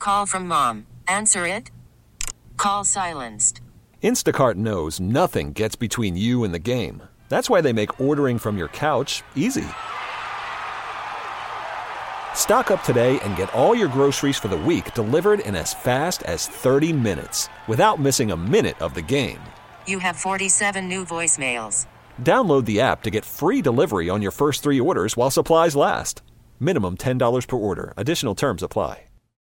call from mom. Answer it. Call silenced. Instacart knows nothing gets between you and the game. That's why they make ordering from your couch easy. Stock up today and get all your groceries for the week delivered in as fast as 30 minutes without missing a minute of the game. You have 47 new voicemails. Download the app to get free delivery on your first 3 orders while supplies last. Minimum $10 per order. Additional terms apply.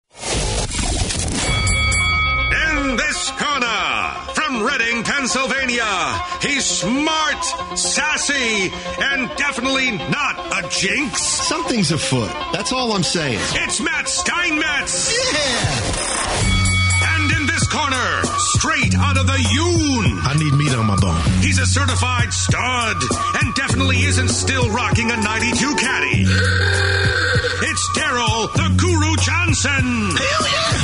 In this corner, from Reading, Pennsylvania, he's smart, sassy, and definitely not a jinx. Something's afoot. That's all I'm saying. It's Matt Steinmetz. Yeah! And in this corner, straight out of the Yoon, I need meat on my bone. he's a certified stud and definitely isn't still rocking a 92 caddy. It's Daryl the Guru Johnson. Hell yeah!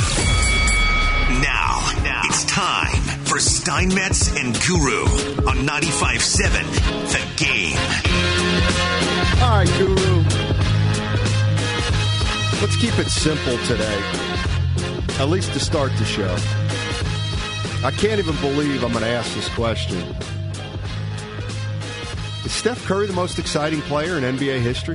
Now, it's time for Steinmetz and Guru on 95.7 The Game. All right, Guru. Let's keep it simple today, at least to start the show. I can't even believe I'm going to ask this question. Is Steph Curry the most exciting player in NBA history?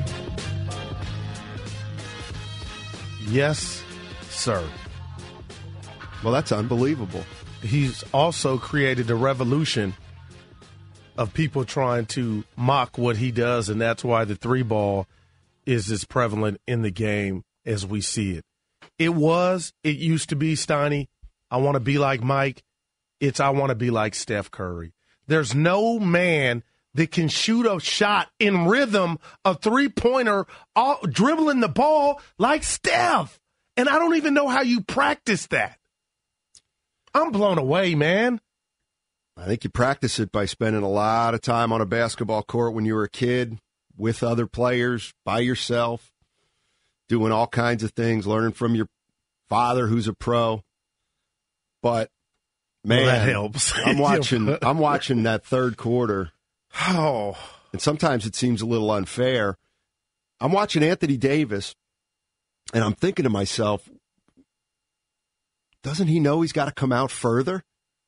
Yes, sir. Well, that's unbelievable. He's also created a revolution of people trying to mock what he does, and that's why the 3-ball is as prevalent in the game as we see it. It used to be, Steiny, I want to be like Mike. It's I want to be like Steph Curry. There's no man that can shoot a shot in rhythm, a three-pointer, dribbling the ball like Steph. And I don't even know how you practice that. I'm blown away, man. I think you practice it by spending a lot of time on a basketball court when you were a kid, with other players, by yourself, doing all kinds of things, learning from your father who's a pro. But, man, well, that helps. I'm watching that third quarter. Oh. And sometimes it seems a little unfair. I'm watching Anthony Davis, and I'm thinking to myself, doesn't he know he's got to come out further?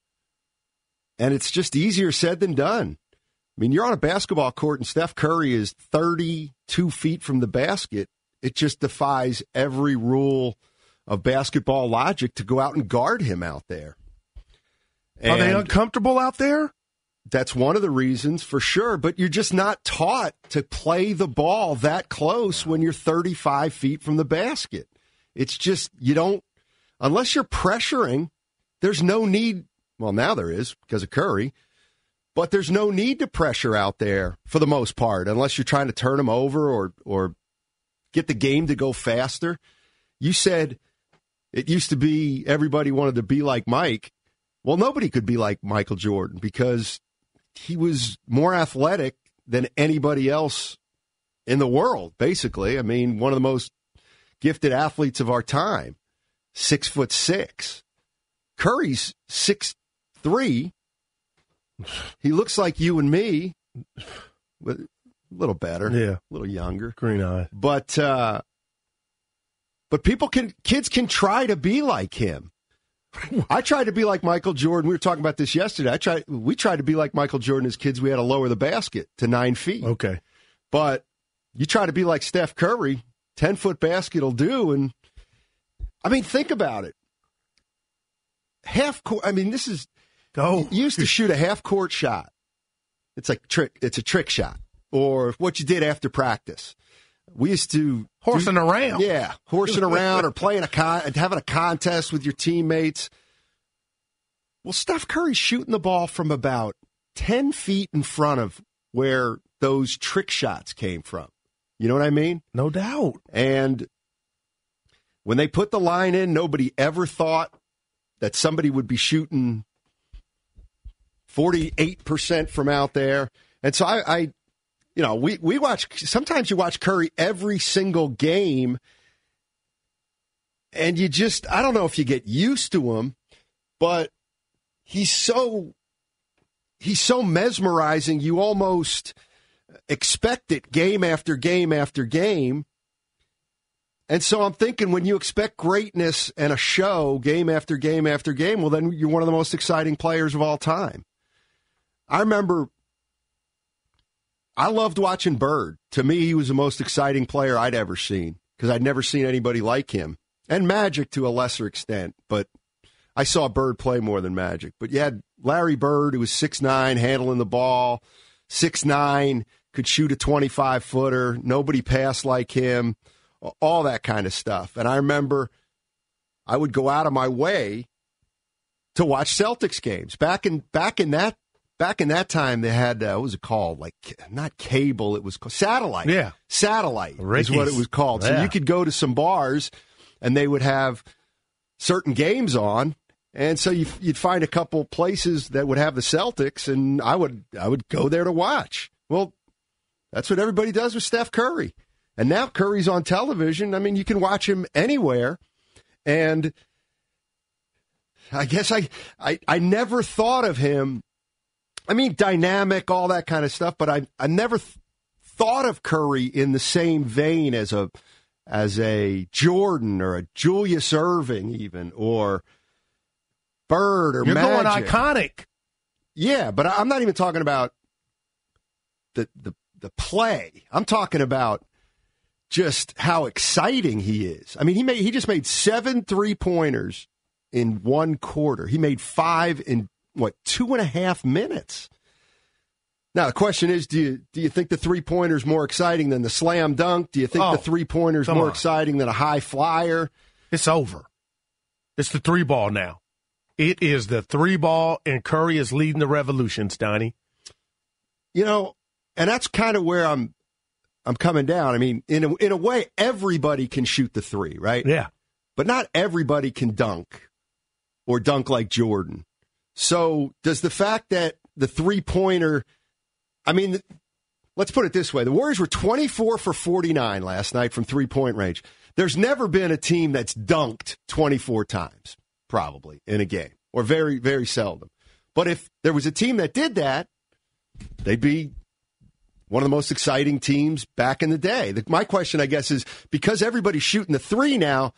And it's just easier said than done. I mean, you're on a basketball court, and Steph Curry is 32 feet from the basket. It just defies every rule of basketball logic to go out and guard him out there. And are they uncomfortable out there? That's one of the reasons, for sure. But you're just not taught to play the ball that close when you're 35 feet from the basket. It's just, you don't, unless you're pressuring, there's no need. Well, now there is because of Curry. But there's no need to pressure out there for the most part, unless you're trying to turn them over or get the game to go faster. You said it used to be everybody wanted to be like Mike. Well, nobody could be like Michael Jordan because he was more athletic than anybody else in the world, basically. I mean, one of the most gifted athletes of our time, 6'6". Curry's 6'3". He looks like you and me, a little better, yeah, a little younger, green eye. But kids can try to be like him. I tried to be like Michael Jordan. We were talking about this yesterday. We tried to be like Michael Jordan as kids. We had to lower the basket to 9 feet. Okay, but you try to be like Steph Curry, 10-foot basket will do. And I mean, think about it. Half court. I mean, this is. You used to shoot a half-court shot. It's a trick shot, or what you did after practice. We used to horsing around. Yeah, horsing around or playing having a contest with your teammates. Well, Steph Curry's shooting the ball from about 10 feet in front of where those trick shots came from. You know what I mean? No doubt. And when they put the line in, nobody ever thought that somebody would be shooting 48% from out there. And so we watch, sometimes you watch Curry every single game and you just, I don't know if you get used to him, but he's so mesmerizing. You almost expect it game after game after game. And so I'm thinking when you expect greatness and a show game after game after game, well, then you're one of the most exciting players of all time. I remember I loved watching Bird. To me, he was the most exciting player I'd ever seen because I'd never seen anybody like him. And Magic to a lesser extent, but I saw Bird play more than Magic. But you had Larry Bird, who was 6'9", handling the ball, 6'9", could shoot a 25-footer. Nobody passed like him, all that kind of stuff. And I remember I would go out of my way to watch Celtics games. Back in that time, they had, what was it called? Like, not cable, it was called satellite. Yeah. Satellite Ricky's. is what it was called. Yeah. So you could go to some bars, and they would have certain games on. And so you'd find a couple places that would have the Celtics, and I would go there to watch. Well, that's what everybody does with Steph Curry. And now Curry's on television. I mean, you can watch him anywhere. And I guess I never thought of him. I mean, dynamic, all that kind of stuff, but I never thought of Curry in the same vein as a Jordan or a Julius Erving even, or Bird or You're Magic. going iconic. Yeah, but I'm not even talking about the play. I'm talking about just how exciting he is. I mean, he just made 7 3-pointers in one quarter. He made 5 in 2.5 minutes. Now the question is, do you think the 3-pointer's more exciting than the slam dunk? Do you think the 3-pointer's more exciting than a high flyer? It's over. It's the 3-ball now. It is the 3-ball, and Curry is leading the revolution, Steiny. You know, and that's kind of where I'm coming down. I mean, in a way, everybody can shoot the 3, right? Yeah. But not everybody can dunk or dunk like Jordan. So does the fact that the 3-pointer, I mean, let's put it this way. The Warriors were 24 for 49 last night from 3-point range. There's never been a team that's dunked 24 times, probably, in a game, or very, very seldom. But if there was a team that did that, they'd be one of the most exciting teams back in the day. My question, I guess, is because everybody's shooting the 3 now,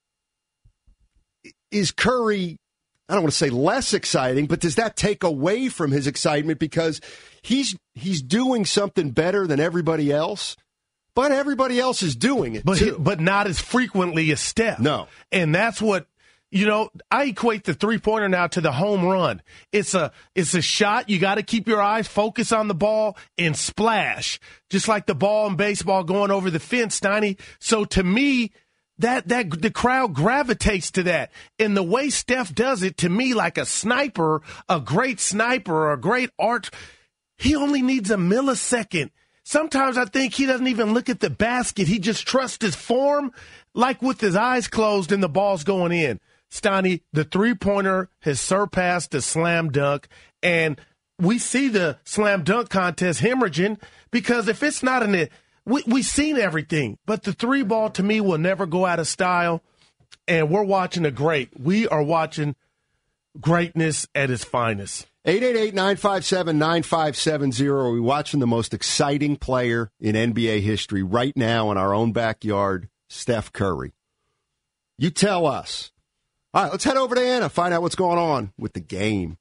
is Curry, I don't want to say less exciting, but does that take away from his excitement because he's doing something better than everybody else? But everybody else is doing it, too. But not as frequently as Steph. No. And that's what, I equate the 3-pointer now to the home run. It's a shot. You got to keep your eyes focused on the ball and splash, just like the ball in baseball going over the fence, Steiny. So to me, that the crowd gravitates to that. And the way Steph does it, to me, like a sniper, a great sniper or a great art, he only needs a millisecond. Sometimes I think he doesn't even look at the basket. He just trusts his form, like with his eyes closed and the ball's going in. Steiny, the 3-pointer has surpassed the slam dunk, and we see the slam dunk contest hemorrhaging because if it's not in it, we've seen everything. But the 3-ball, to me, will never go out of style, and we're watching we are watching greatness at its finest. 888-957-9570. We're watching the most exciting player in NBA history right now in our own backyard, Steph Curry. You tell us. All right, let's head over to Anna, find out what's going on with the game.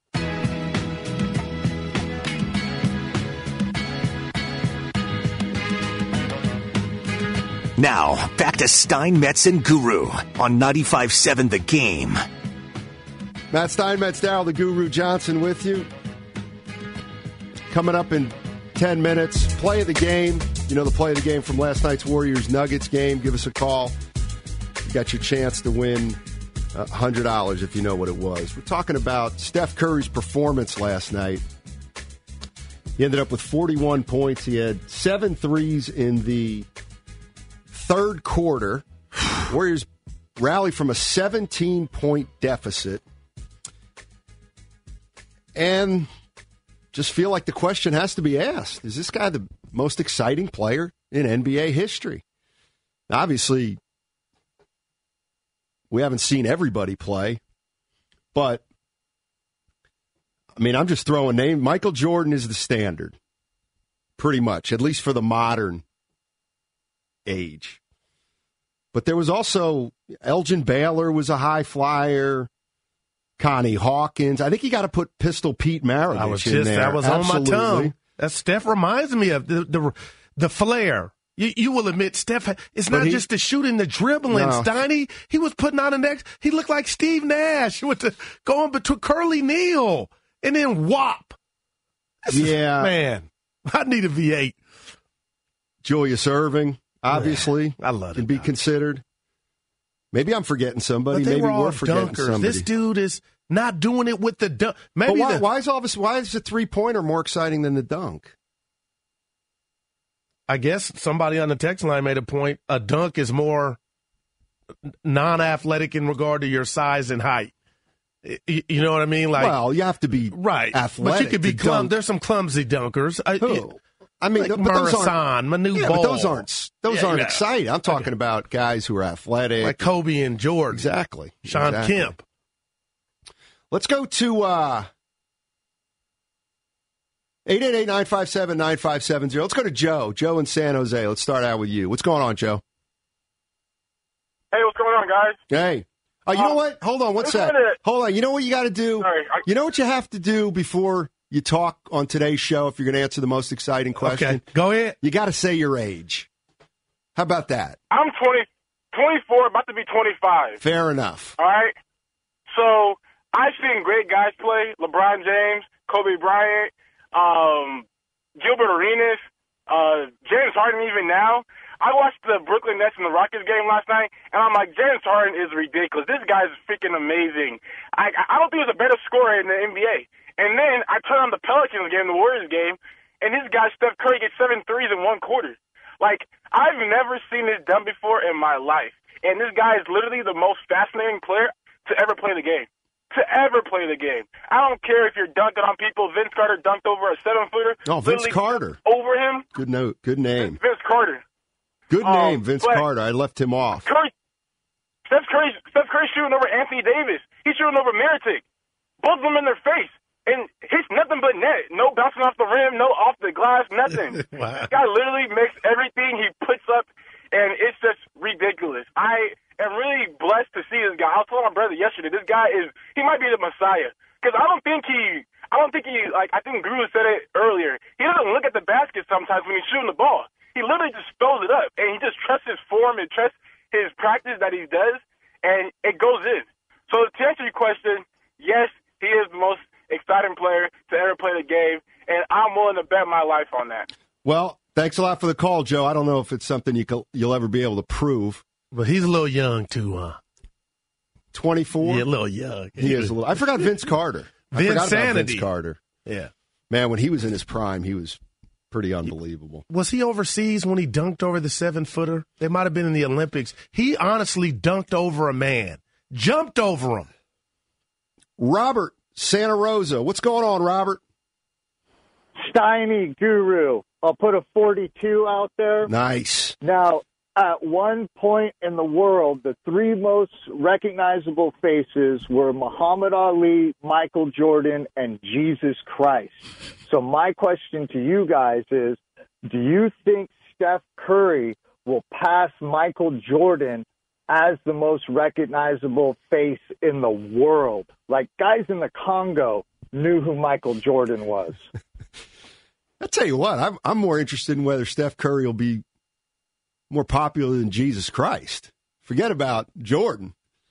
Now, back to Steinmetz and Guru on 95.7 The Game. Matt Steinmetz, Darryl the Guru Johnson with you. Coming up in 10 minutes, play of the game. You know the play of the game from last night's Warriors-Nuggets game. Give us a call. You got your chance to win $100 if you know what it was. We're talking about Steph Curry's performance last night. He ended up with 41 points. He had 7 threes in the third quarter. Warriors rally from a 17-point deficit. And just feel like the question has to be asked. Is this guy the most exciting player in NBA history? Now, obviously, we haven't seen everybody play. But, I mean, I'm just throwing names. Michael Jordan is the standard. Pretty much, at least for the modern age. But there was also Elgin Baylor was a high flyer. Connie Hawkins. I think you got to put Pistol Pete Maravich in there. That was Absolutely. on my tongue. That Steph reminds me of the flair. You will admit, Steph, it's not just the shooting, the dribbling. No. Steiny, he was putting on the next. He looked like Steve Nash going between Curly Neal and then WAP. Man, I need a V8. Julius Erving, obviously, I love it. Can be considered. Maybe I'm forgetting somebody. But they Maybe were all we're forgetting dunkers. somebody. This dude is not doing it with the dunk. Maybe why is the 3-pointer more exciting than the dunk? I guess somebody on the text line made a point. A dunk is more non-athletic in regard to your size and height. You know what I mean? Like, well, you have to be athletic. But you could be dunk. There's some clumsy dunkers. Who? I mean, like but those Marasan, Manu yeah, Ball. but those aren't exciting. I'm talking about guys who are athletic, like Kobe and Jordan. Exactly. Sean Kemp. Let's go to 888-957-9570. Let's go to Joe. Joe in San Jose. Let's start out with you. What's going on, Joe? Hey, what's going on, guys? Hey. You know what? Hold on one sec. Hold on. You know what you got to do? You know what you have to do before you talk on today's show if you're going to answer the most exciting question? Okay, go ahead. You got to say your age. How about that? I'm 24, about to be 25. Fair enough. All right? So, I've seen great guys play. LeBron James, Kobe Bryant, Gilbert Arenas, James Harden even now. I watched the Brooklyn Nets and the Rockets game last night, and I'm like, James Harden is ridiculous. This guy is freaking amazing. I don't think there's a better scorer in the NBA. And then I turn on the Pelicans game, the Warriors game, and this guy, Steph Curry, gets 7 threes in one quarter. Like, I've never seen this done before in my life. And this guy is literally the most fascinating player to ever play the game. I don't care if you're dunking on people. Vince Carter dunked over a 7-footer. Oh, Vince Carter. Over him. Good note. Good name. Vince Carter. Good name, Vince Carter. I left him off. Steph Curry's shooting over Anthony Davis. He's shooting over Mirotic. Both of them in their face. And he's nothing but net. No bouncing off the rim, no off the glass, nothing. Wow. This guy literally makes everything he puts up, and it's just ridiculous. I am really blessed to see this guy. I was telling my brother yesterday, this guy he might be the Messiah. Because I think I think Guru said it earlier. He doesn't look at the basket sometimes when he's shooting the ball. He literally just throws it up, and he just trusts his form and trusts his practice that he does, and it goes in. So to answer your question, yes, he is the most exciting player to ever play the game, and I'm willing to bet my life on that. Well, thanks a lot for the call, Joe. I don't know if it's something you'll ever be able to prove. But he's a little young, too, huh? 24? Yeah, a little young. He is a little. I forgot Vince Carter. Vince Carter. Yeah. Man, when he was in his prime, he was pretty unbelievable. Was he overseas when he dunked over the 7-footer? They might have been in the Olympics. He honestly dunked over a man, jumped over him. Robert, Santa Rosa. What's going on, Robert? Steiny Guru. I'll put a 42 out there. Nice. Now, at one point in the world, the 3 most recognizable faces were Muhammad Ali, Michael Jordan, and Jesus Christ. So my question to you guys is, do you think Steph Curry will pass Michael Jordan as the most recognizable face in the world? Like, guys in the Congo knew who Michael Jordan was. I'll tell you what, I'm more interested in whether Steph Curry will be more popular than Jesus Christ. Forget about Jordan.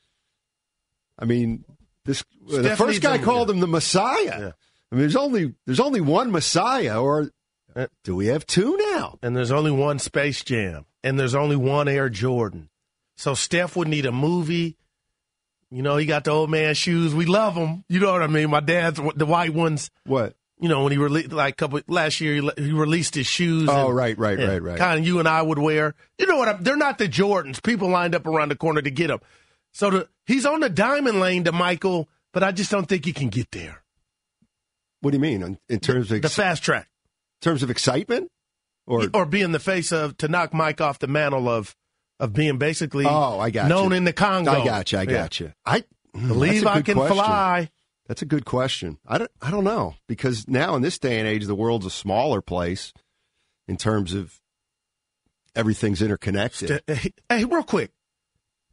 I mean, the first guy called him the Messiah. Yeah. I mean, there's only one Messiah, or do we have 2 now? And there's only one Space Jam, and there's only one Air Jordan. So Steph would need a movie. You know, he got the old man shoes. We love them. You know what I mean? My dad's the white ones. What? You know, when he released, last year, he released his shoes. Oh, and, right. Kind of you and I would wear. You know what? They're not the Jordans. People lined up around the corner to get them. So he's on the diamond lane to Michael, but I just don't think he can get there. What do you mean? In terms of the fast track? In terms of excitement? Or being the face to knock Mike off the mantle of being basically known in the Congo. I got you. I believe I can fly. That's a good question. I don't know, because now in this day and age, the world's a smaller place in terms of everything's interconnected. Hey, real quick,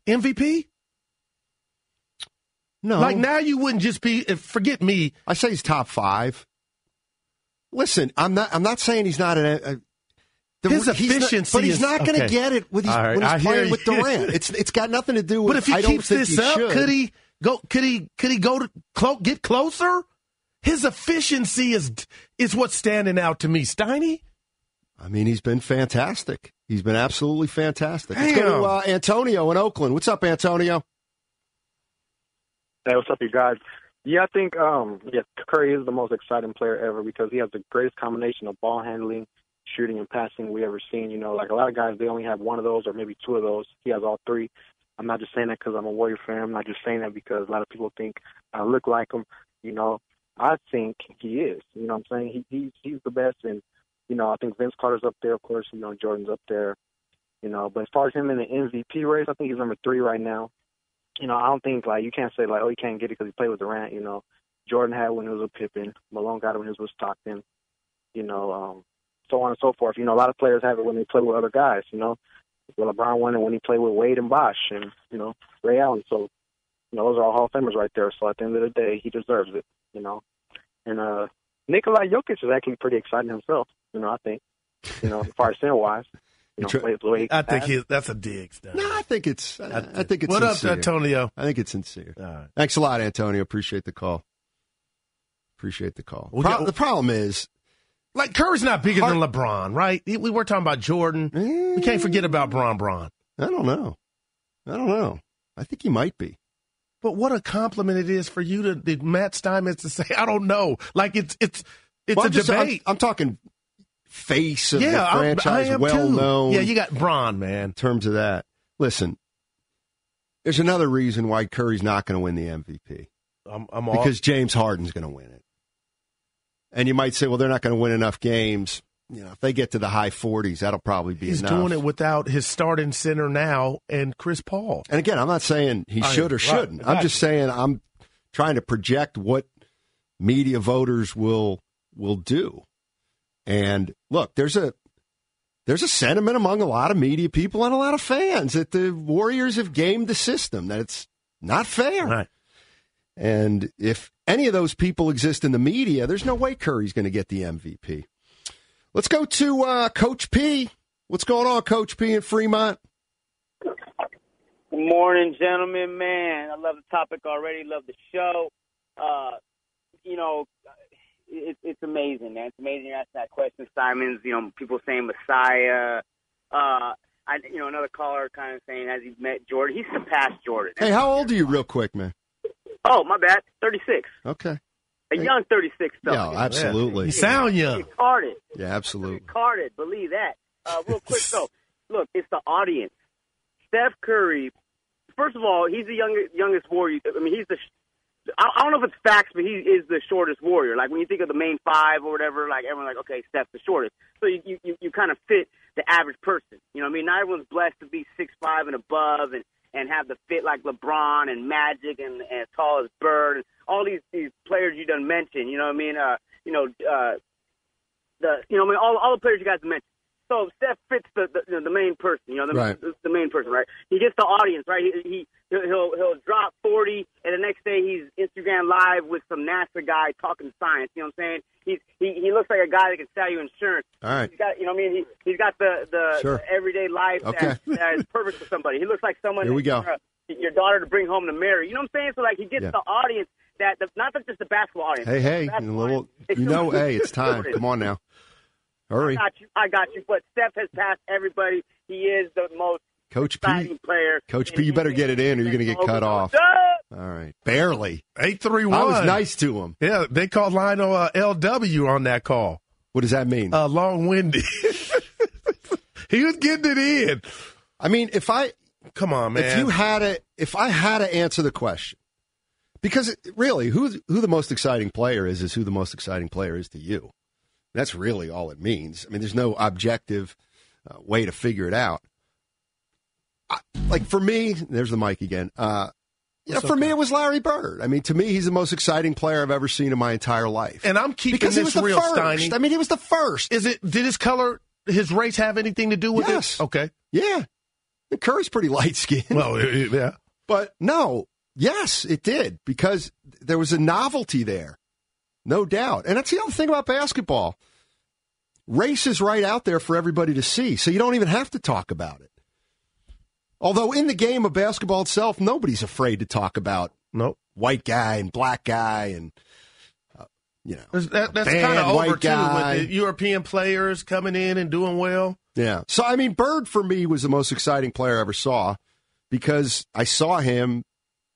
MVP? No. Like now you wouldn't just be, forget me. I say he's top 5. Listen, I'm not saying he's not his efficiency, but he's not going to get it when he's playing with Durant. It's got nothing to do with. But if he keeps this up, could he go to get closer? His efficiency is what's standing out to me, Steiny. I mean, he's been fantastic. He's been absolutely fantastic. Damn. Let's go to Antonio in Oakland. What's up, Antonio? Hey, what's up, you guys? Yeah, I think Curry is the most exciting player ever because he has the greatest combination of ball handling, shooting, and passing we ever seen. You know, like a lot of guys, they only have one of those or maybe two of those. He has all three. I'm not just saying that because I'm a Warrior fan. I'm not just saying that because a lot of people think I look like him. You know, I think he is. You know what I'm saying? He's the best. And, you know, I think Vince Carter's up there, of course. You know, Jordan's up there. You know, but as far as him in the MVP race, I think he's number 3 right now. You know, I don't think, like, you can't say, like, oh, he can't get it because he played with Durant, you know. Jordan had it when he was with Pippen. Malone got it when he was with Stockton. You know, so on and so forth. You know, a lot of players have it when they play with other guys, you know. Well, LeBron won it when he played with Wade and Bosh and, you know, Ray Allen. So, you know, those are all Hall of Famers right there. So at the end of the day, he deserves it, you know. And Nikola Jokic is actually pretty exciting himself, you know, I think, you know, as far as center-wise. You know, I think that's a dig. No, I think it's what sincere. Up, Antonio? I think it's sincere. All right. Thanks a lot, Antonio. Appreciate the call. The problem is, like, Curry's not bigger than LeBron, right? We were talking about Jordan. We can't forget about Bron. I don't know. I think he might be. But what a compliment it is for you to Matt Steinmetz to say, I don't know. Like, it's a debate. I'm talking face of the franchise, well-known. Yeah, you got Bron, man. In terms of that. Listen, there's another reason why Curry's not going to win the MVP. Because James Harden's going to win it. And you might say, well, they're not going to win enough games. You know, if they get to the high 40s, that'll probably be enough. He's doing it without his starting center now and Chris Paul. And again, I'm not saying he should or shouldn't. Exactly. I'm just saying I'm trying to project what media voters will do. And look, there's a sentiment among a lot of media people and a lot of fans that the Warriors have gamed the system, that it's not fair. Right. And if any of those people exist in the media, there's no way Curry's going to get the MVP. Let's go to Coach P. What's going on, Coach P in Fremont? Good morning, gentlemen. Man, I love the topic already. Love the show. You know, it's amazing, man. It's amazing you asked that question, Simons. You know, people saying Messiah. Another caller kind of saying, has he met Jordan? He's surpassed Jordan. Hey, how old are you real quick, man? Oh, my bad. 36. Okay. A young 36, though. Yeah, absolutely. You sound young. Retarded. Yeah, absolutely. Retarded. Believe that. Real quick, though. Look, it's the audience. Steph Curry, first of all, he's the youngest Warrior. I mean, he's I don't know if it's facts, but he is the shortest Warrior. Like, when you think of the main 5 or whatever, like, everyone's like, okay, Steph's the shortest. So you kind of fit the average person. You know what I mean? Not everyone's blessed to be 6'5" and above and have the fit like LeBron and Magic and as tall as Bird and all these players you done mentioned. You know what I mean? All the players you guys mentioned. So Steph fits the main person. You know, the main person, right? He gets the audience, right? He'll drop 40, and the next day he's Instagram Live with some NASA guy talking science. You know what I'm saying? He looks like a guy that can sell you insurance. All right. He's got, you know what I mean? He's got the sure. everyday life that is perfect for somebody. He looks like someone. Here we go. Your daughter to bring home to marry. You know what I'm saying? So like he gets the audience not just the basketball audience. Hey, it's time. Come on now. Hurry. I got you. But Steph has passed everybody. He is the most exciting player. Coach P, you better get it in or you're going to get cut off. All right. Barely. 831. I was nice to him. Yeah, they called Lionel LW on that call. What does that mean? Long-winded. He was getting it in. I mean, come on, man. If I had to answer the question, because really, who the most exciting player is who the most exciting player is to you. That's really all it means. I mean, there's no objective way to figure it out. Like for me, there's the mic again. For me, it was Larry Bird. I mean, to me, he's the most exciting player I've ever seen in my entire life. And I'm keeping because this real, Steiny. I mean, he was the first. Did his race have anything to do with it? Okay. Yeah. And Curry's pretty light-skinned. Well, yeah. But no, yes, it did, because there was a novelty there, no doubt. And that's the other thing about basketball. Race is right out there for everybody to see, so you don't even have to talk about it. Although in the game of basketball itself, nobody's afraid to talk about white guy and black guy and, that's kind of over, too, with the European players coming in and doing well. Yeah. So, I mean, Bird, for me, was the most exciting player I ever saw because I saw him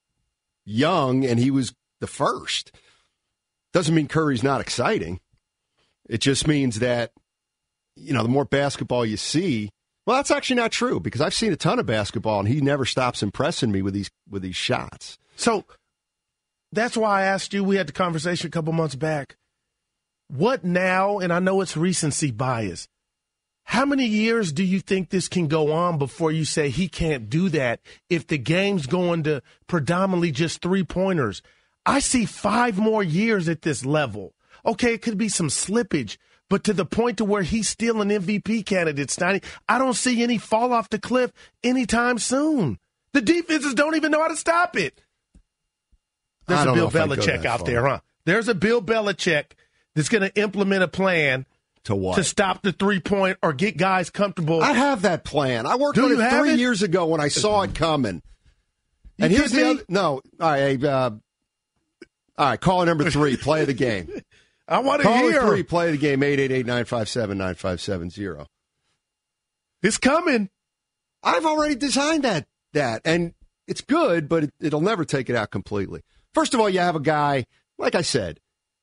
young and he was the first. Doesn't mean Curry's not exciting. It just means that, the more basketball you see, well, that's actually not true because I've seen a ton of basketball and he never stops impressing me with these shots. So that's why I asked you, we had the conversation a couple months back. What now, and I know it's recency bias, how many years do you think this can go on before you say he can't do that if the game's going to predominantly just three-pointers? I see 5 more years at this level. Okay, it could be some slippage, but to the point to where he's still an MVP candidate, Steiny, I don't see any fall off the cliff anytime soon. The defenses don't even know how to stop it. There's a Bill Belichick out there, huh? There's a Bill Belichick that's going to implement a plan to what? To stop the three-point or get guys comfortable. I have that plan. I worked on it 3 years ago when I saw it coming. And here's the other. No. All right, caller number 3, play of the game. I want to hear. Caller 3, play of the game, 888-957-9570. It's coming. I've already designed that, and it's good, but it'll never take it out completely. First of all, you have a guy, like I said,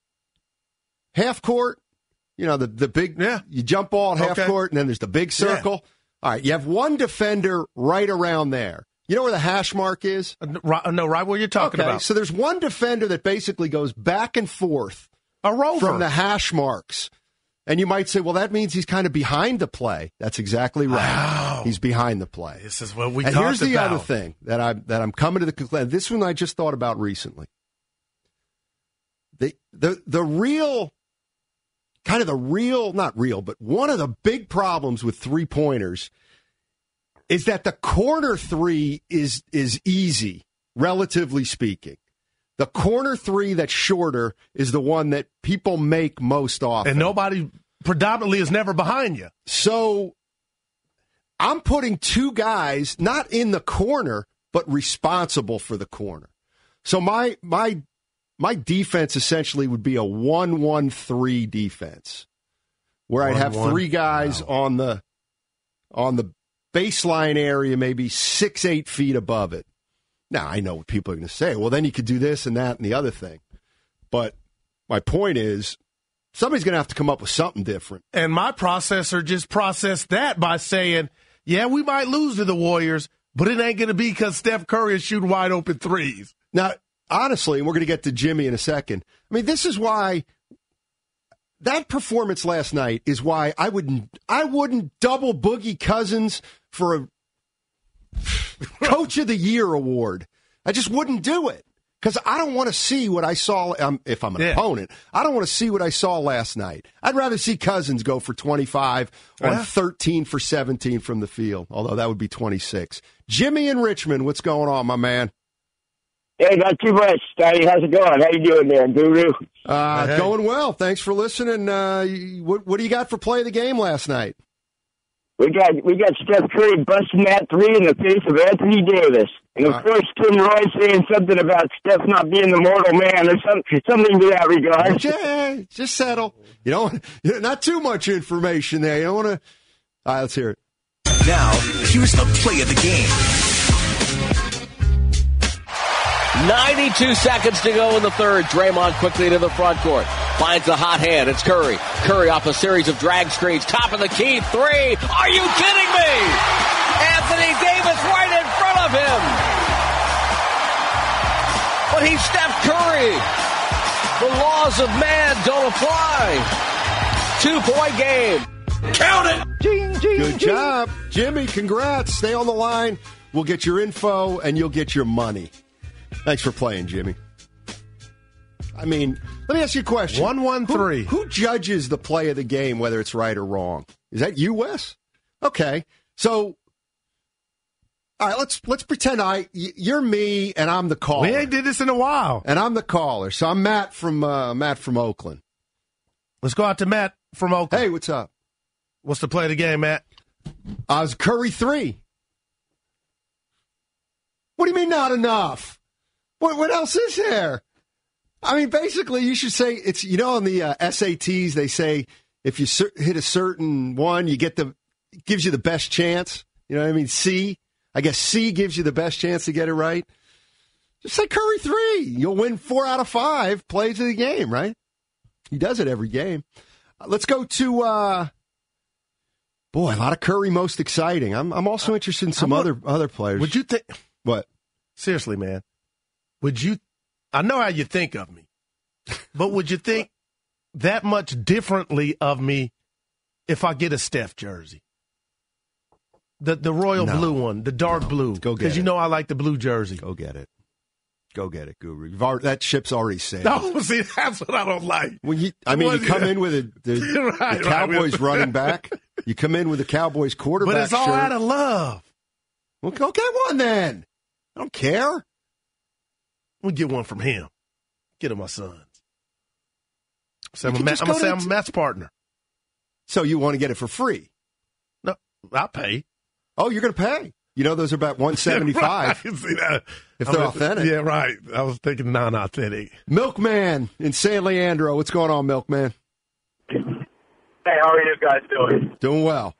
half court, the big, you jump ball at half court, and then there's the big circle. Yeah. All right, you have one defender right around there. You know where the hash mark is? No, right where you're talking about. So there's one defender that basically goes back and forth from the hash marks. And you might say, well, that means he's kind of behind the play. That's exactly right. Wow. He's behind the play. This is what we talked about. And here's the other thing that I'm coming to the conclusion. This one I just thought about recently. The real, not real, but one of the big problems with three-pointers is that the corner three is easy, relatively speaking. The corner three that's shorter is the one that people make most often. And nobody predominantly is never behind you. So I'm putting 2 guys not in the corner, but responsible for the corner. So my defense essentially would be a 1-1-3 defense, where I'd have 3 guys on the baseline area, maybe 6-8 feet above it. Now, I know what people are going to say. Well, then you could do this and that and the other thing. But my point is, somebody's going to have to come up with something different. And my processor just processed that by saying, yeah, we might lose to the Warriors, but it ain't going to be because Steph Curry is shooting wide open threes. Now, honestly, and we're going to get to Jimmy in a second, I mean, this is why that performance last night is why I wouldn't double Boogie Cousins for a Coach of the Year award. I just wouldn't do it because I don't want to see what I saw. If I'm an opponent, I don't want to see what I saw last night. I'd rather see Cousins go for 25 on 13 for 17 from the field, although that would be 26. Jimmy in Richmond, what's going on, my man? Hey, not too much. How's it going? How you doing there, Guru? Going well. Thanks for listening. What do you got for play of the game last night? We got Steph Curry busting that 3 in the face of Anthony Davis. And, of course, Tim Roy saying something about Steph not being the mortal man or something to that regard. Just settle. Not too much information there. You don't want to. All right, let's hear it. Now, here's the play of the game. 92 seconds to go in the third. Draymond quickly to the front court. Finds a hot hand. It's Curry. Curry off a series of drag screens. Top of the key. 3. Are you kidding me? Anthony Davis right in front of him. But he's Steph Curry. The laws of man don't apply. 2-point game. Count it. Good job. Jimmy, congrats. Stay on the line. We'll get your info and you'll get your money. Thanks for playing, Jimmy. I mean, let me ask you a question. 1-1-3. Who judges the play of the game, whether it's right or wrong? Is that you, Wes? Okay. So All right, let's pretend you're me and I'm the caller. We ain't did this in a while. And I'm the caller. So I'm Matt from Oakland. Let's go out to Matt from Oakland. Hey, what's up? What's the play of the game, Matt? I was Curry 3. What do you mean not enough? What else is there? I mean, basically, you should say it's, on the SATs, they say if you hit a certain one, gives you the best chance. You know what I mean? C. I guess C gives you the best chance to get it right. Just say Curry 3. You'll win 4 out of 5 plays of the game, right? He does it every game. Let's go to, a lot of Curry most exciting. I'm also interested in some other players. Would you think? What? Seriously, man. I know how you think of me, but would you think that much differently of me if I get a Steph jersey? The royal blue one, the dark blue. Go get it. Because you know I like the blue jersey. Go get it. Go get it, Guru. That ship's already sailed. No, see, that's what I don't like. You come in with the Cowboys running back. You come in with the Cowboys quarterback. But it's all shirt. out of love. Well, go get one then. I don't care. We'll get one from him. Get him my sons. I'm Matt's partner. So you want to get it for free? No, I'll pay. Oh, you're going to pay. Those are about $175 right. See that? If they're authentic. Yeah, right. I was thinking non-authentic. Milkman in San Leandro. What's going on, Milkman? Hey, how are you guys doing? Doing well.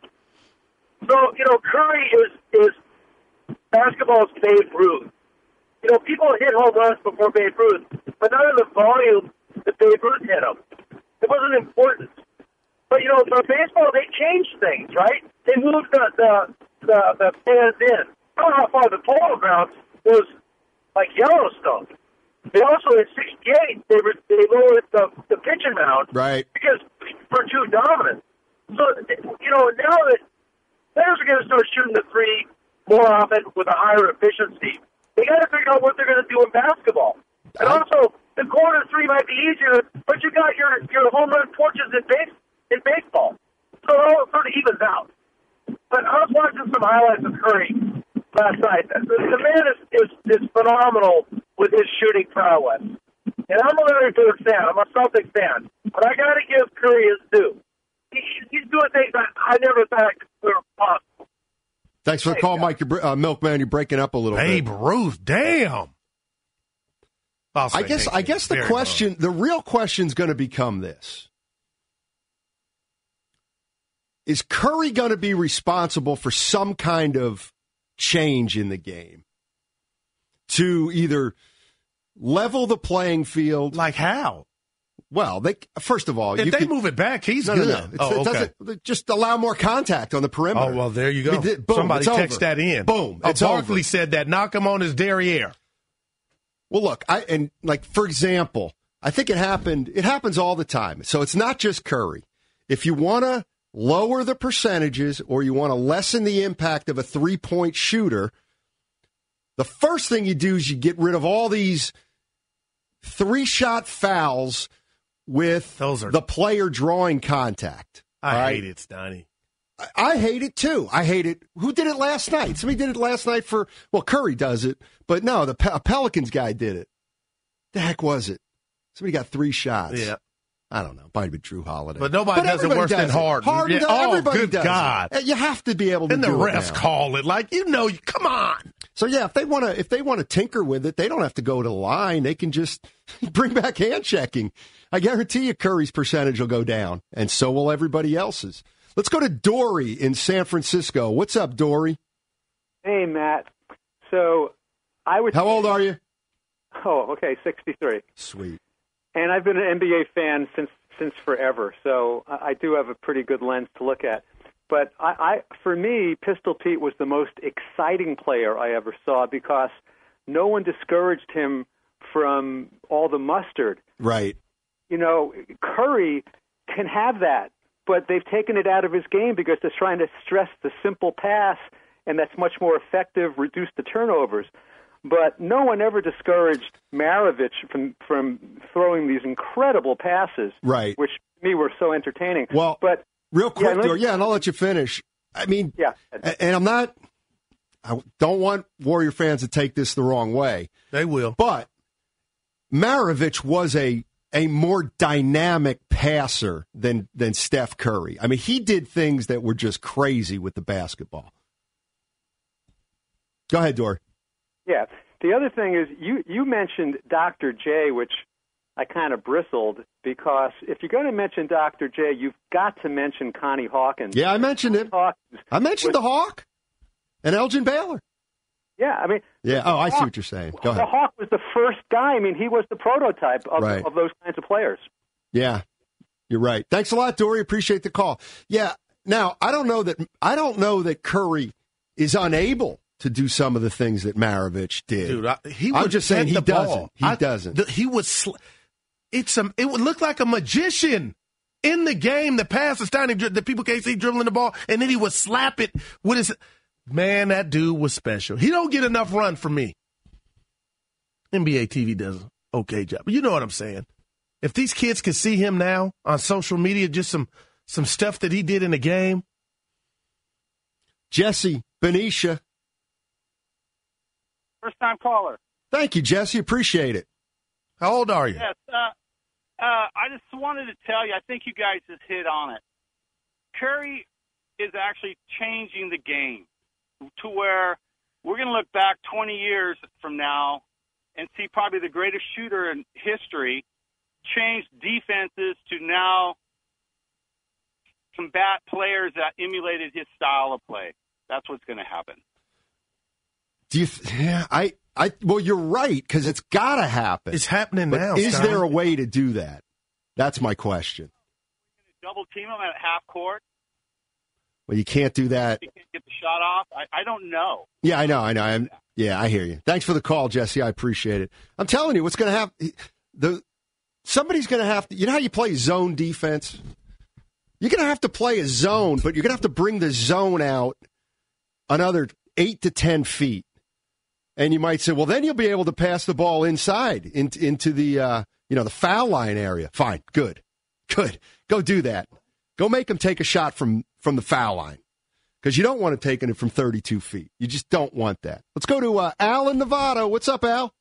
So, Curry is basketball's Babe Ruth. People hit home runs before Babe Ruth, but not in the volume that Babe Ruth hit them. It wasn't important. But, for baseball, they changed things, right? They moved the fans in. I don't know how far the Polo Grounds was like Yellowstone. They also, in 68, they lowered the pitching mound. Right. Because we're too dominant. So, now that players are going to start shooting the three more often with a higher efficiency, they got to figure out what they're going to do in basketball. And also, the corner three might be easier, but you got your home run torches in baseball. So it all sort of evens out. But I was watching some highlights of Curry last night. The man is phenomenal with his shooting prowess. And I'm a Larry Bird fan. I'm a Celtics fan. But I got to give Curry his due. He's doing things I never thought were possible. Thanks for the call, Mike. Milkman, you're breaking up a little bit. Babe Ruth, damn. I guess the question, the real question is going to become this. Is Curry going to be responsible for some kind of change in the game to either level the playing field? Like how? Well, first of all, if they move it back, he's good. No. It doesn't just allow more contact on the perimeter. Oh, well, there you go. Boom, somebody text that in. Boom. Barkley said that. Knock him on his derriere. Well, look, for example, I think it happens all the time. So it's not just Curry. If you want to lower the percentages or you want to lessen the impact of a three-point shooter, the first thing you do is you get rid of all these three-shot fouls with the player drawing contact. I hate it, Stoney. I hate it, too. I hate it. Who did it last night? Somebody did it last night Curry does it, but no, a Pelicans guy did it. The heck was it? Somebody got 3 shots. Yeah. I don't know. Might have been Drew Holiday. But nobody does it worse than Harden. Harden everybody good does God. It. You have to be able to do it. And the refs call it. Come on. So, yeah, if they want to tinker with it, they don't have to go to the line. They can just bring back hand checking. I guarantee you Curry's percentage will go down, and so will everybody else's. Let's go to Dory in San Francisco. What's up, Dory? Hey, Matt. So How old are you? Oh, okay, 63. Sweet. And I've been an NBA fan since forever, so I do have a pretty good lens to look at. But for me, Pistol Pete was the most exciting player I ever saw because no one discouraged him from all the mustard. Right. Curry can have that, but they've taken it out of his game because they're trying to stress the simple pass, and that's much more effective, reduce the turnovers. But no one ever discouraged Maravich from throwing these incredible passes, right? Which to me were so entertaining. Well, but real quick, and I'll let you finish. I mean, yeah, and I'm not. I don't want Warrior fans to take this the wrong way. They will. But Maravich was a more dynamic passer than Steph Curry. I mean, he did things that were just crazy with the basketball. Go ahead, Dory. Yeah. The other thing is you mentioned Dr. J, which I kind of bristled because if you're going to mention Dr. J, you've got to mention Connie Hawkins. Yeah, I mentioned him. I mentioned the Hawk and Elgin Baylor. Yeah, I mean. Yeah. Oh, I see what you're saying. Go ahead. The Hawk was the first guy. I mean, he was the prototype of those kinds of players. Yeah, you're right. Thanks a lot, Dory. Appreciate the call. Yeah. Now, I don't know that Curry is unable to do some of the things that Maravich did. Dude, I'm just saying he doesn't. He doesn't. He was. It would look like a magician in the game. The pass is down, the people can't see dribbling the ball, and then he would slap it with his. Man, that dude was special. He don't get enough run from me. NBA TV does an okay job. But you know what I'm saying. If these kids could see him now on social media, just some stuff that he did in the game. Jesse, Benicia. First-time caller. Thank you, Jesse. Appreciate it. How old are you? Yes. I just wanted to tell you, I think you guys just hit on it. Curry is actually changing the game to where we're going to look back 20 years from now and see probably the greatest shooter in history change defenses to now combat players that emulated his style of play. That's what's going to happen. Well, you're right, because it's got to happen. It's happening now. Is there a way to do that? That's my question. Double team him at half court. Well, you can't do that. You can't get the shot off. I don't know. Yeah, I know. I hear you. Thanks for the call, Jesse. I appreciate it. I'm telling you, what's going to happen. Somebody's going to have to. You know how you play zone defense? You're going to have to play a zone, but you're going to have to bring the zone out another 8 to 10 feet. And you might say, well, then you'll be able to pass the ball inside into the the foul line area. Fine, good. Go do that. Go make them take a shot from the foul line, because you don't want to take it from 32 feet. You just don't want that. Let's go to Al in Nevada. What's up, Al?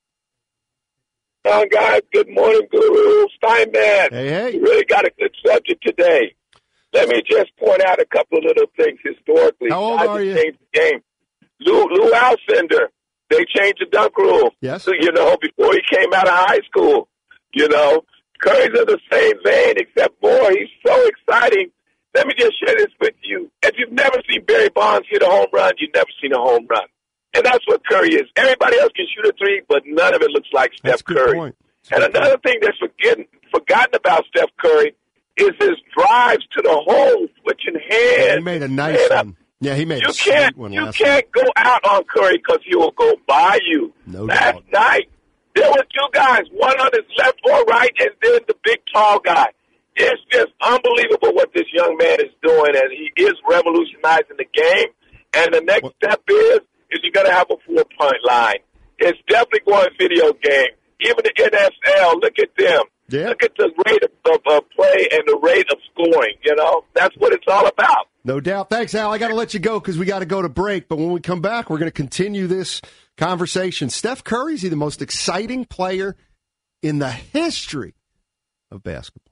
Guys, good morning, Guru Steinman. Hey. You really got a good subject today. Let me just point out a couple of little things historically. How old are you? Changed the game. Lou Alcindor. They changed the dunk rule. Yes. So, before he came out of high school, Curry's in the same vein, except more. He's so exciting. Let me just share this with you. If you've never seen Barry Bonds hit a home run, you've never seen a home run. And that's what Curry is. Everybody else can shoot a three, but none of it looks like Steph Curry. And another thing that's forgotten about Steph Curry is his drives to the hole, switching hands. Yeah, he made a nice one. Yeah, he made a sweet one last You can't go out on Curry because he will go by you. Last night, there were two guys, one on his left or right, and then the big, tall guy. It's just unbelievable what this young man is doing, and he is revolutionizing the game. And the next step is you're going to have a 4-point line. It's definitely going video game. Even the NFL, look at them. Yeah. Look at the rate of play and the rate of scoring. That's what it's all about. No doubt. Thanks, Al. I got to let you go because we got to go to break. But when we come back, we're going to continue this conversation. Steph Curry, is he the most exciting player in the history of basketball?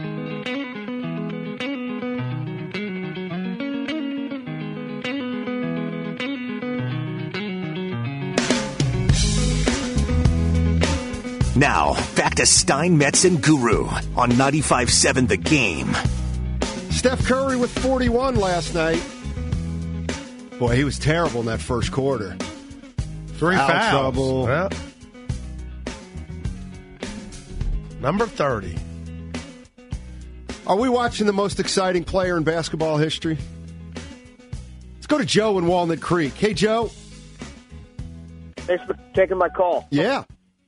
Now, back to Stein, Metz, and Guru on 95.7 The Game. Steph Curry with 41 last night. Boy, he was terrible in that first quarter. 3 fouls. Trouble. Yeah. Number 30. Are we watching the most exciting player in basketball history? Let's go to Joe in Walnut Creek. Hey, Joe. Thanks for taking my call. Yeah.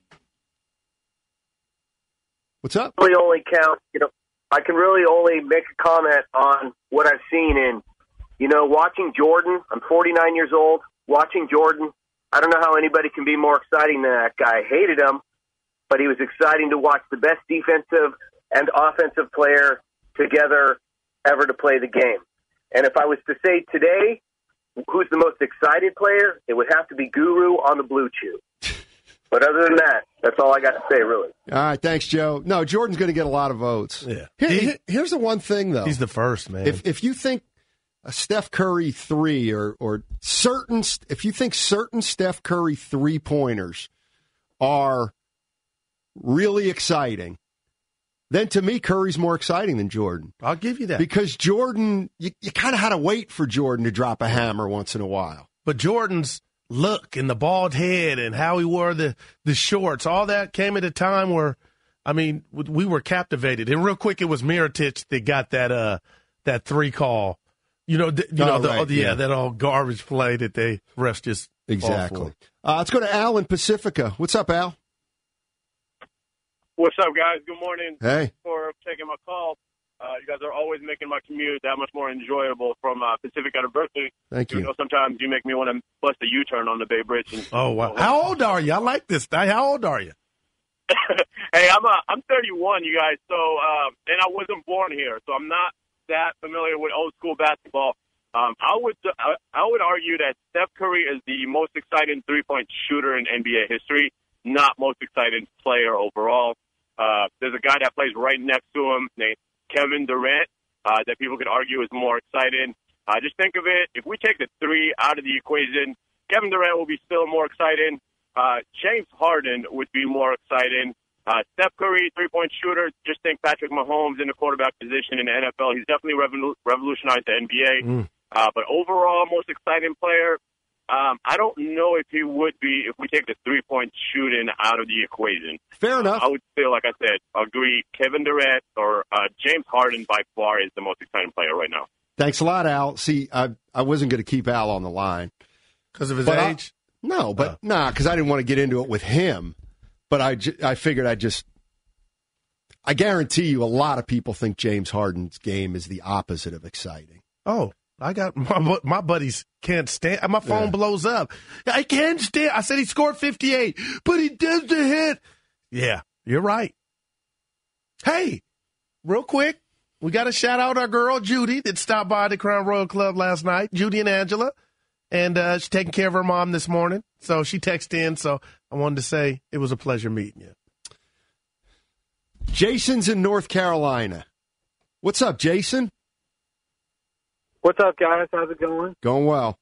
What's up? Really only count, I can really only make a comment on what I've seen in, watching Jordan. I'm 49 years old. Watching Jordan, I don't know how anybody can be more exciting than that guy. I hated him, but he was exciting to watch the best defensive and offensive player together ever to play the game. And if I was to say today, who's the most excited player, it would have to be Guru on the Blue Chew. But other than that, that's all I got to say, really. All right, thanks, Joe. No, Jordan's going to get a lot of votes. Yeah. Here's the one thing, though. He's the first, man. If you think a Steph Curry 3 or if you think certain Steph Curry 3-pointers are really exciting, then to me, Curry's more exciting than Jordan. I'll give you that. Because Jordan, you kind of had to wait for Jordan to drop a hammer once in a while. But Jordan's look and the bald head and how he wore the shorts, all that came at a time where, I mean, we were captivated. And real quick, it was Mirotic that got that 3 call. That all garbage play that they refs just exactly. Let's go to Al in Pacifica. What's up, Al? What's up, guys? Good morning. Hey. Thanks for taking my call. You guys are always making my commute that much more enjoyable from Pacifica to Berkeley. Thank you. You know, sometimes you make me want to bust a U-turn on the Bay Bridge. Oh, wow. How old are you? I like this. How old are you? Hey, I'm 31, you guys. So, and I wasn't born here, so I'm not that familiar with old school basketball. I would argue that Steph Curry is the most exciting 3-point shooter in NBA history, not most exciting player overall. There's a guy that plays right next to him named Kevin Durant that people could argue is more exciting. Just think of it. If we take the 3 out of the equation, Kevin Durant will be still more exciting. James Harden would be more exciting. Steph Curry, 3-point shooter. Just think Patrick Mahomes in the quarterback position in the NFL. He's definitely revolutionized the NBA. But overall, most exciting player, I don't know if he would be if we take the 3-point shooting out of the equation. Fair enough. I would still, like I said, agree Kevin Durant or James Harden by far is the most exciting player right now. Thanks a lot, Al. See, I wasn't going to keep Al on the line. Because of his age? Because I didn't want to get into it with him. But I figured I guarantee you a lot of people think James Harden's game is the opposite of exciting. Oh, I got my buddies can't stand. My phone blows up. I can't stand. I said he scored 58, but he does the hit. Yeah, you're right. Hey, real quick, we got to shout out our girl Judy that stopped by the Crown Royal Club last night. Judy and Angela, and she's taking care of her mom this morning. So she texted in. So I wanted to say it was a pleasure meeting you. Jason's in North Carolina. What's up, Jason? What's up, guys? How's it going? Going well.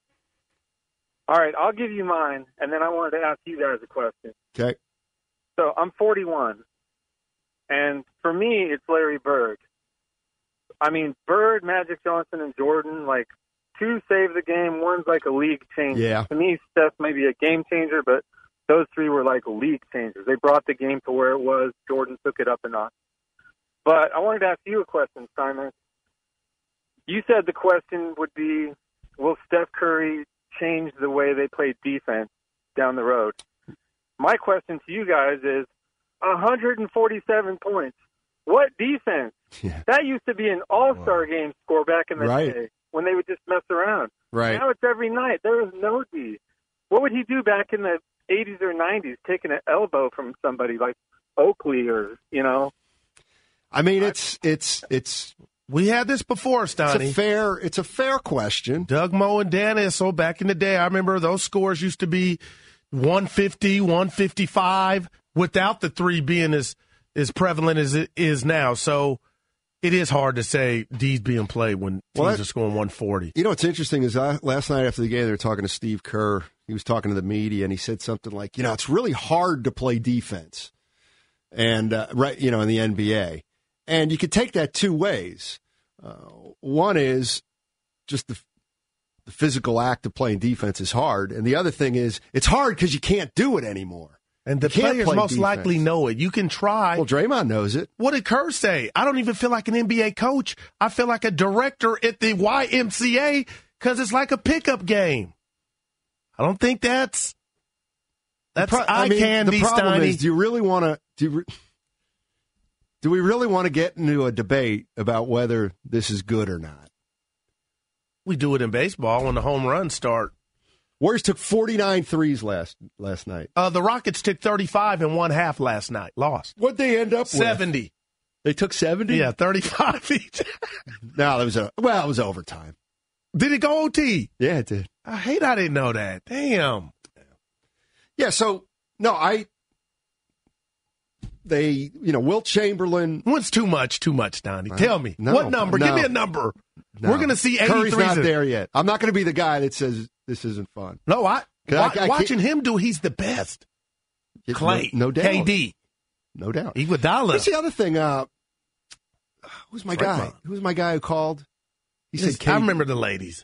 All right, I'll give you mine, and then I wanted to ask you guys a question. Okay. So I'm 41, and for me, it's Larry Bird. I mean, Bird, Magic Johnson, and Jordan, like, 2 saved the game, one's like a league changer. Yeah. To me, Steph may be a game changer, but those 3 were like league changers. They brought the game to where it was. Jordan took it up a notch. But I wanted to ask you a question, Simon. You said the question would be, will Steph Curry change the way they play defense down the road? My question to you guys is 147 points. What defense? Yeah. That used to be an all-star game score back in the day when they would just mess around. Right. Now it's every night. There is no D. What would he do back in the 80s or 90s, taking an elbow from somebody like Oakley or, you know? I mean, it's we had this before, Stoney. It's a fair question. Doug Moe and Dan Issel back in the day, I remember those scores used to be 150, 155, without the 3 being as prevalent as it is now. So it is hard to say D's being played when teams are scoring 140. You know what's interesting is last night after the game, they were talking to Steve Kerr. He was talking to the media, and he said something like, it's really hard to play defense, and in the NBA. And you could take that 2 ways. One is just the physical act of playing defense is hard, and the other thing is it's hard because you can't do it anymore. And the players most likely know it. You can try. Well, Draymond knows it. What did Kerr say? I don't even feel like an NBA coach. I feel like a director at the YMCA because it's like a pickup game. I don't think that's eye candy, The problem Steiny. is, do you really want to do we really want to get into a debate about whether this is good or not? We do it in baseball when the home runs start. Warriors took 49 threes last night. The Rockets took 35 in one half last night. Lost. What'd they end up with? 70. They took 70? Yeah, 35 each. No, it was overtime. Did it go OT? Yeah, it did. I hate I didn't know that. Damn. Yeah, so, no, Wilt Chamberlain. What's too much, Donnie? Tell me. No, what number? no. Give me a number. No. We're going to see 83. Curry's not there yet. I'm not going to be the guy that says this isn't fun. No, I watching him do, he's the best. Clay. No doubt. KD. No doubt. Iguodala. That's the other thing. Who's my guy? Who's my guy who called? He said KD. I remember the ladies.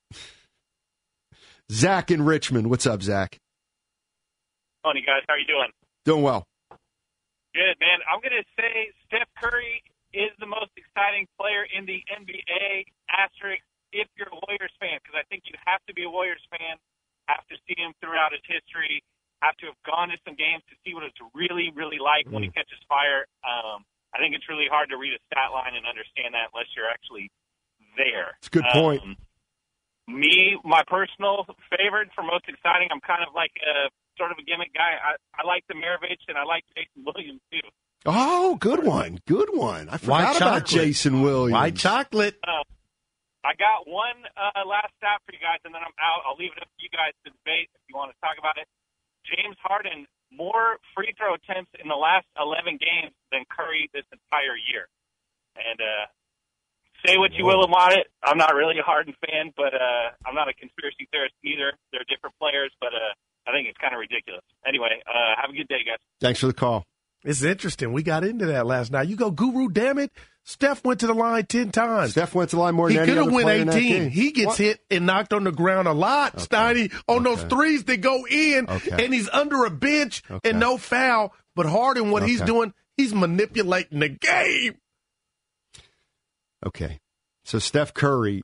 Zach in Richmond. What's up, Zach? Funny, guys. How are you doing? Doing well. Good, man. I'm going to say Steph Curry is the most exciting player in the NBA, asterisk, if you're a Warriors fan, because I think you have to be a Warriors fan, have to see him throughout his history, have to have gone to some games to see what it's really, really like when he catches fire. I think it's really hard to read a stat line and understand that unless you're actually there. It's a good point. My personal favorite for most exciting, I'm kind of like a sort of a gimmick guy. I like the Maravich and I like Jason Williams too. Oh, good one. Good one. I forgot about Jason Williams. White chocolate. I got one last stat for you guys, and then I'm out. I'll leave it up to you guys to debate if you want to talk about it. James Harden, more free throw attempts in the last 11 games than Curry this entire year. And say what you will about it. I'm not really a Harden fan, but I'm not a conspiracy theorist either. They're different players, but I think it's kind of ridiculous. Anyway, have a good day, guys. Thanks for the call. It's interesting. We got into that last night. You go, Guru, damn it. Steph went to the line 10 times. Steph went to the line more than any other player in that game. He could have went 18. He gets hit and knocked on the ground a lot, Steiny, on those threes that go in, and he's under a bench and no foul. But Harden, what he's doing, he's manipulating the game. Okay. So Steph Curry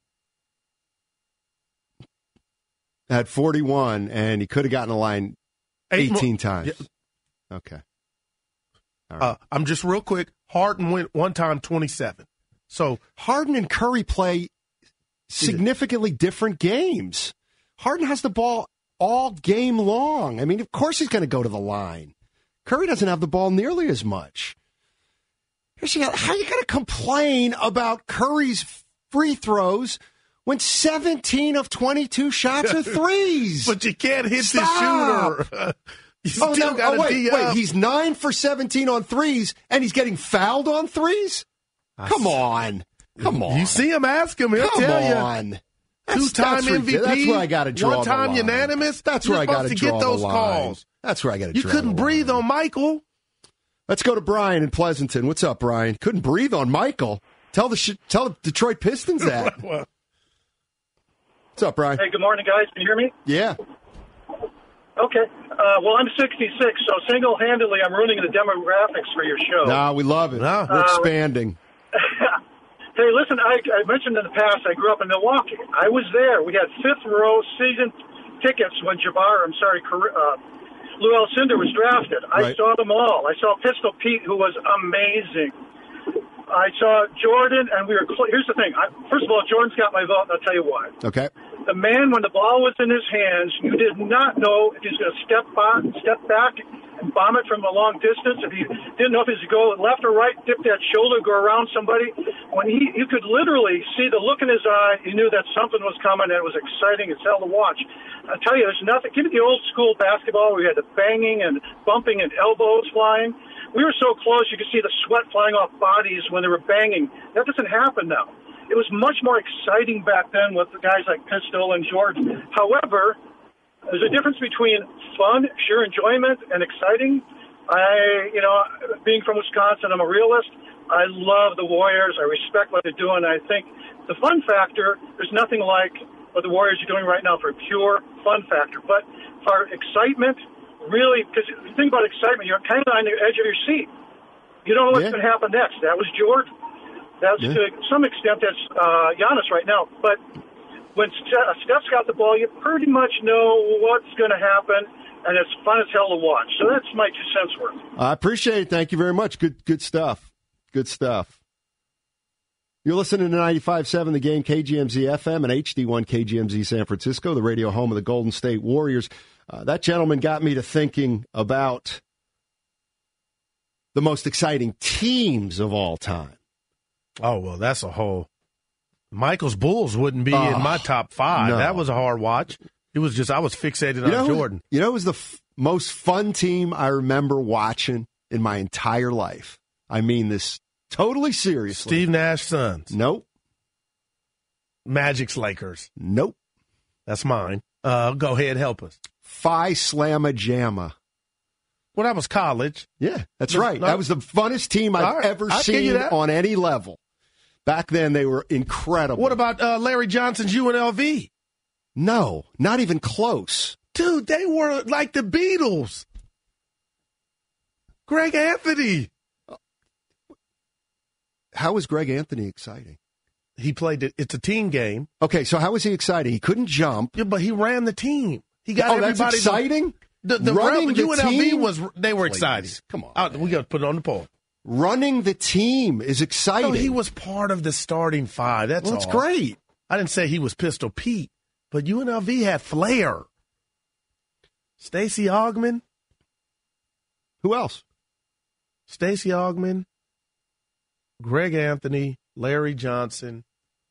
had 41, and he could have gotten the line 18 times. Yeah. Okay. Right. I'm just real quick. Harden went one time 27. So Harden and Curry play significantly different games. Harden has the ball all game long. I mean, of course he's going to go to the line. Curry doesn't have the ball nearly as much. How are you going to complain about Curry's free throws when 17 of 22 shots are threes? But you can't hit the shooter. Wait, he's 9 for 17 on threes, and he's getting fouled on threes? Come on. You see him, ask him. He'll tell you. Come on. Two-time MVP. That's where I got to draw the line. One-time unanimous. That's where I got to draw get those the line. calls. That's where I got to draw the line. You couldn't breathe on Michael. Let's go to Brian in Pleasanton. What's up, Brian? Couldn't breathe on Michael. Tell the Detroit Pistons that. What's up, Brian? Hey, good morning, guys. Can you hear me? Yeah. Okay. Well, I'm 66, so single-handedly I'm ruining the demographics for your show. Nah, we love it. We're expanding. Hey, listen, I mentioned in the past I grew up in Milwaukee. I was there. We had fifth-row season tickets when Lou Alcindor was drafted. I saw them all. I saw Pistol Pete, who was amazing. I saw Jordan, and we were here's the thing. First of all, Jordan's got my vote, and I'll tell you why. Okay. The man, when the ball was in his hands, you did not know if he was going to step back and bomb it from a long distance, if he didn't know if he was going to go left or right, dip that shoulder, go around somebody. When you could literally see the look in his eye, you knew that something was coming, and it was exciting as hell to watch. I tell you, there's nothing. Give me the old school basketball where we had the banging and bumping and elbows flying. We were so close you could see the sweat flying off bodies when they were banging. That doesn't happen now. It was much more exciting back then with the guys like Pistol and Jordan. However, there's a difference between fun, sheer enjoyment, and exciting. Being from Wisconsin, I'm a realist. I love the Warriors. I respect what they're doing. I think the fun factor, there's nothing like what the Warriors are doing right now for pure fun factor. But for excitement, really, because the thing about excitement, you're kind of on the edge of your seat. You don't know what's going to happen next. That was Jordan. That's to some extent, that's Giannis right now. But when Steph's got the ball, you pretty much know what's going to happen, and it's fun as hell to watch. So that's my 2 cents worth. I appreciate it. Thank you very much. Good stuff. Good stuff. You're listening to 95.7 The Game, KGMZ FM, and HD1 KGMZ San Francisco, the radio home of the Golden State Warriors. That gentleman got me to thinking about the most exciting teams of all time. Oh, well, that's a whole Michael's Bulls wouldn't be in my top 5. No. That was a hard watch. It was just I was fixated on Jordan. You know, it was the most fun team I remember watching in my entire life. I mean this totally seriously. Steve Nash Suns. Nope. Magic's Lakers. Nope. That's mine. Go ahead, help us. Phi Slamma Jamma. Well, that was college. Yeah, that's right. That was the funnest team I've ever seen on any level. Back then, they were incredible. What about Larry Johnson's UNLV? No, not even close. Dude, they were like the Beatles. Greg Anthony. How was Greg Anthony exciting? He played it. It's a team game. Okay, so how was he exciting? He couldn't jump. Yeah, but he ran the team. He got everybody. That's exciting? The UNLV team? They were exciting. Come on. We got to put it on the poll. Running the team is exciting. No, he was part of the starting 5. That's That's great. I didn't say he was Pistol Pete, but UNLV had flair. Stacey Augmon. Who else? Stacey Augmon, Greg Anthony, Larry Johnson.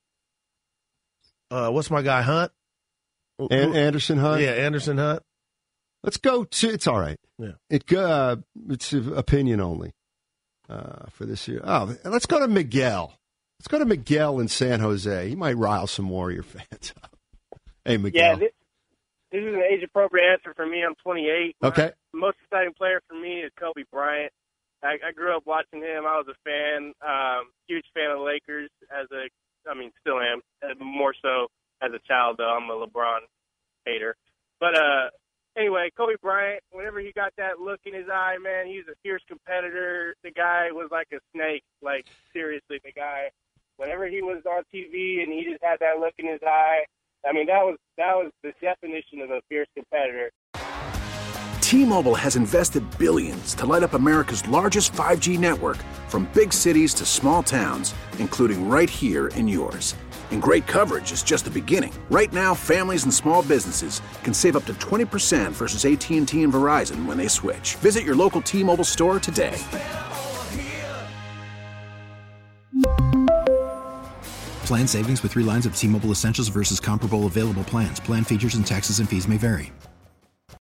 What's my guy, Hunt? Anderson Hunt? Yeah, Anderson Hunt. Let's go to, it's all right. Yeah. It's opinion only for this year. Oh, let's go to Miguel. Let's go to Miguel in San Jose. He might rile some Warrior fans up. Hey, Miguel. Yeah, this is an age-appropriate answer for me. I'm 28. Okay. The most exciting player for me is Kobe Bryant. I grew up watching him. I was a fan, huge fan of the Lakers still am, more so as a child, though. I'm a LeBron hater. But anyway, Kobe Bryant, whenever he got that look in his eye, man, he was a fierce competitor. The guy was like a snake. Like, seriously, the guy, whenever he was on TV and he just had that look in his eye, I mean, that was the definition of a fierce competitor. T-Mobile has invested billions to light up America's largest 5G network, from big cities to small towns, including right here in yours. And great coverage is just the beginning. Right now, families and small businesses can save up to 20% versus AT&T and Verizon when they switch. Visit your local T-Mobile store today. Plan savings with 3 lines of T-Mobile Essentials versus comparable available plans. Plan features and taxes and fees may vary.